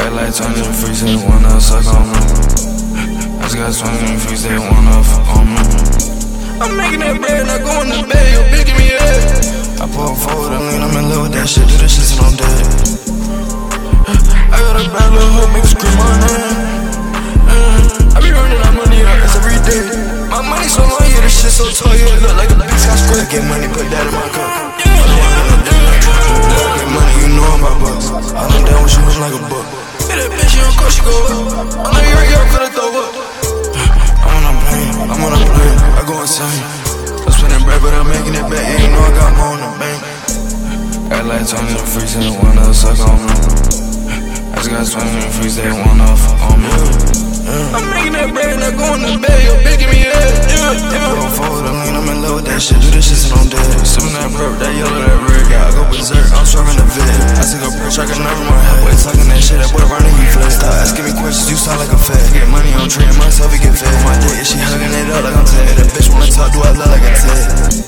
Act like 20 the freaks, they wanna suck on me. I just got 20 the freaks, they wanna fuck on me. I'm making that bread, not going to bed, yo, bitch, give me head. I pull forward and lean, I'm in love with that shit, do this shit till I'm dead. I got a bad little hoe, make her scream my name. I be running out money, that's every day. My money so long, yeah, this shit so tall, yeah, it look like a big Scotch square. Get money, put that in my cup. Get money, you know I'm my bucks. All I'm down with you was like a buck. Hit that bitch, you of course she go up. I know you right here, I'm finna throw up. I'm on a plane, I go insane. I'm spending bread, but I'm making it back. Yeah, you know I got more in the bank. Act like 20 the freaks, they wanna suck on me. I just got 20 the freaks, they wanna fuck on me. I'm making that bread, not going to bed, yo, bitch, give me head. Roll forward and lean, I'm in love with that shit, do this shit till I'm dead. Sippin' that perp, that yellow, that red, yeah, I go berserk, I'm struggling to vid. I took a perch, I can never my head. Boy, talking that shit, that boy running, he fled. Stop asking me questions, you sound like a fed. Get money on tree, myself, he get fed. My dick, she hugging it up like I'm dead. That bitch wanna talk, do I look like a Ted?